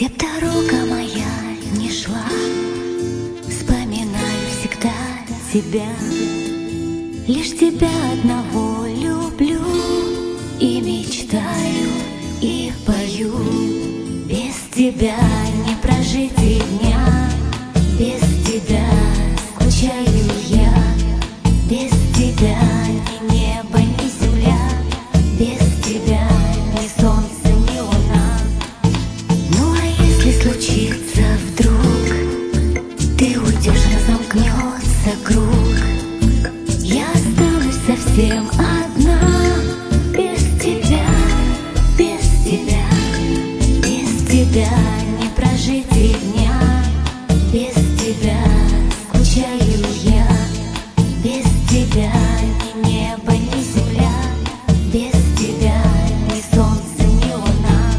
Где б дорога моя не шла, вспоминаю всегда тебя. Лишь тебя одного люблю и мечтаю, и пою. Без тебя не прожить и дня, без тебя скучаю я. Без тебя ни небо, ни земля, без тебя ни солнце, ни луна. Ну а если случится вдруг, ты уйдешь, разомкнется круг, я останусь совсем одна. Без тебя, без тебя, без тебя не прожить и дня. Без тебя скучаю я. Без тебя ни небо, ни земля, без тебя ни солнце, ни луна.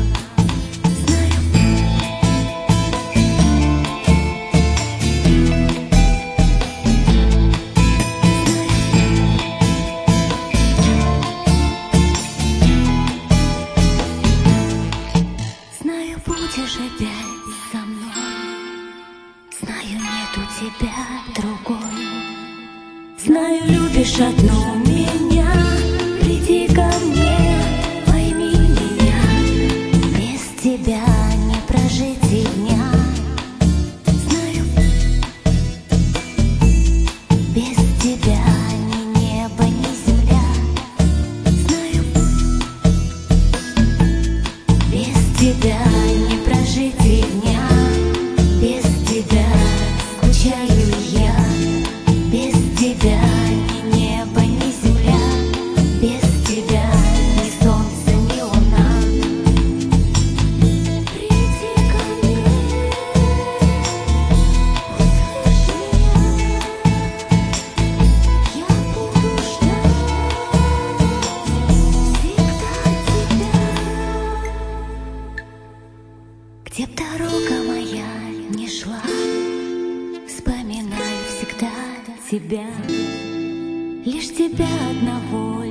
Знаю, будешь опять со мной, знаю, нету тебя другой. Знаю, любишь одну меня, приди ко мне, пойми меня. Без тебя не прожить и дня. Знаю, без тебя ни небо, ни земля. Знаю, без тебя не прожить и дня. Без тебя скучаю я. Без тебя ни небо, ни земля, без тебя ни солнце, ни луна. Приди ко мне, услышь меня, я буду ждать всегда тебя. Где б дорога моя не шла, вспоминаю всегда тебя. Лишь тебя одного